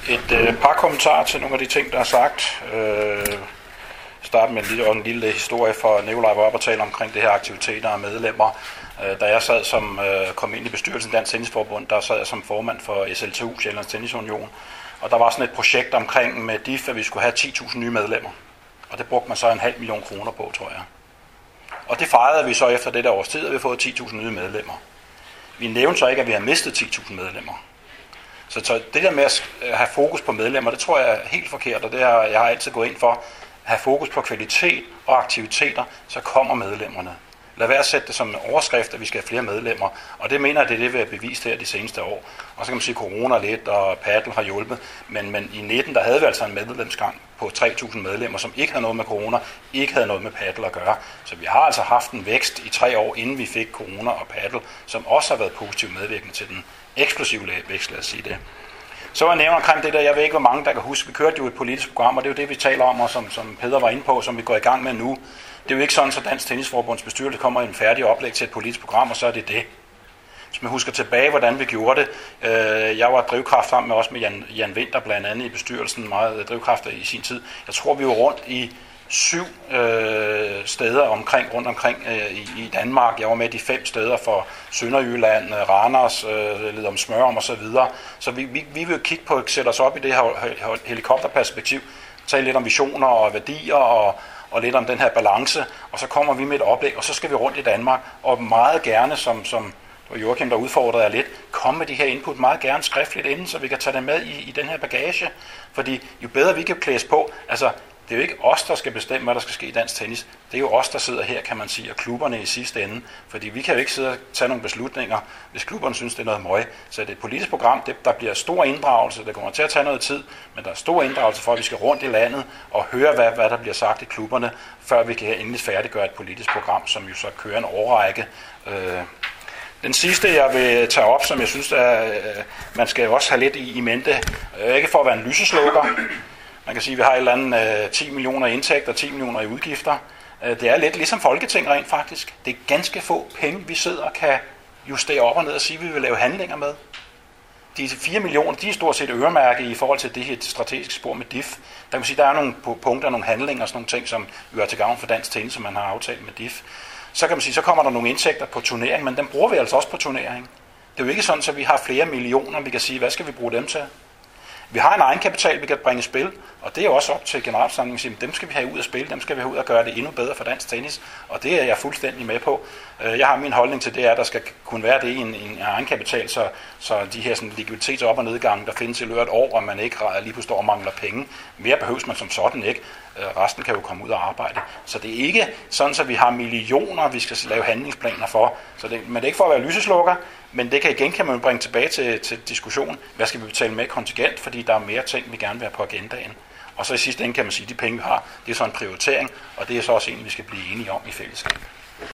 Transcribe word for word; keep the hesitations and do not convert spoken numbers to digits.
Et øh, par kommentarer til nogle af de ting, der er sagt. Øh, starte med en lille, en lille historie, for Nikolaj var oppe og tale omkring det her aktiviteter og medlemmer. Øh, da jeg sad som, øh, kom ind i bestyrelsen Dansk Tennisforbund, der sad jeg som formand for S L T U, Sjællands Tennisunion. Og der var sådan et projekt omkring med D I F, at vi skulle have ti tusind nye medlemmer. Og det brugte man så en halv million kroner på, tror jeg. Og det fejrede vi så efter det der års tid, at vi har fået ti tusind nye medlemmer. Vi nævnte så ikke, at vi har mistet ti tusind medlemmer. Så, så det der med at have fokus på medlemmer, det tror jeg er helt forkert, og det har jeg har altid gået ind for. At have fokus på kvalitet og aktiviteter, så kommer medlemmerne. Lad være at sætte det som en overskrift, at vi skal have flere medlemmer, og det mener jeg, det er det, vi har bevist her de seneste år. Og så kan man sige, at corona lidt og paddle har hjulpet, men, men i nitten der havde vi altså en medlemsgang på tre tusind medlemmer, som ikke havde noget med corona, ikke havde noget med paddle at gøre. Så vi har altså haft en vækst i tre år, inden vi fik corona og paddle, som også har været positivt medvirkende til den eksplosive vækst, lad os sige det. Så var jeg nævnt omkring det der, jeg ved ikke, hvor mange der kan huske, vi kørte jo et politisk program, og det er jo det, vi taler om, og som, som Peder var inde på, som vi går i gang med nu. Det er jo ikke sådan, at Dansk Tennisforbunds bestyrelse kommer i en færdig oplæg til et politisk program, og så er det det. Hvis man husker tilbage, hvordan vi gjorde det, øh, jeg var drivkraft sammen med også med Jan, Jan Winter, blandt andet i bestyrelsen, meget drivkræfter i sin tid. Jeg tror, vi var rundt i syv øh, steder omkring, rundt omkring øh, i, i Danmark. Jeg var med de fem steder for Sønderjylland, Randers, øh, lidt om Smørum og så videre. Så vi, vi, vi vil kigge på, sætte os op i det her helikopterperspektiv, tale lidt om visioner og værdier og, og lidt om den her balance, og så kommer vi med et oplæg, og så skal vi rundt i Danmark, og meget gerne, som, som Joachim der udfordrede jer lidt, komme med de her input meget gerne skriftligt inden, så vi kan tage det med i, i den her bagage, fordi jo bedre vi kan klædes på, altså det er jo ikke os, der skal bestemme, hvad der skal ske i dansk tennis. Det er jo os, der sidder her, kan man sige, og klubberne i sidste ende. Fordi vi kan jo ikke sidde og tage nogle beslutninger, hvis klubberne synes, det er noget møg. Så det er et politisk program, det, der bliver stor inddragelse, det kommer til at tage noget tid, men der er stor inddragelse for, at vi skal rundt i landet og høre, hvad, hvad der bliver sagt i klubberne, før vi kan endelig færdiggøre et politisk program, som jo så kører en årrække. Øh, Den sidste, jeg vil tage op, som jeg synes, er, man skal også have lidt i, i mente, øh, ikke for at være en lyseslukker. Man kan sige, at vi har et eller andet øh, ti millioner i indtægt og ti millioner i udgifter. Øh, det er lidt ligesom Folketing rent faktisk. Det er ganske få penge, vi sidder og kan justere op og ned og sige, at vi vil lave handlinger med. De fire millioner, de er stort set øremærket i forhold til det her strategiske spor med D I F. Der kan man sige, der er nogle punkter, nogle handlinger og sådan nogle ting, som jo er til gavn for dansk tennis, som man har aftalt med D I F. Så kan man sige, så kommer der nogle indtægter på turnering, men dem bruger vi altså også på turnering. Det er jo ikke sådan, at vi har flere millioner, vi kan sige, hvad skal vi bruge dem til? Vi har en egenkapital, vi kan bringe i spil, og det er også op til generalforsamlingen at sige, dem skal vi have ud af spil, dem skal vi have ud og gøre det endnu bedre for dansk tennis, og det er jeg fuldstændig med på. Jeg har min holdning til det, er, at der skal kunne være det i en, en egenkapital, så, så de her sådan, likviditets- op- og nedgange, der findes i løbet af et år, og man ikke lige pludselig står og mangler penge. Mere behøves man som sådan ikke. Resten kan jo komme ud og arbejde. Så det er ikke sådan, at vi har millioner, vi skal lave handlingsplaner for. Så det, men det er ikke for at være lyseslukker, men det kan igen kan man bringe tilbage til, til diskussion. Hvad skal vi betale med kontingent, fordi der er mere ting, vi gerne vil have på agendaen. Og så i sidste ende kan man sige, at de penge, vi har, det er så en prioritering, og det er så også en, vi skal blive enige om i fællesskab.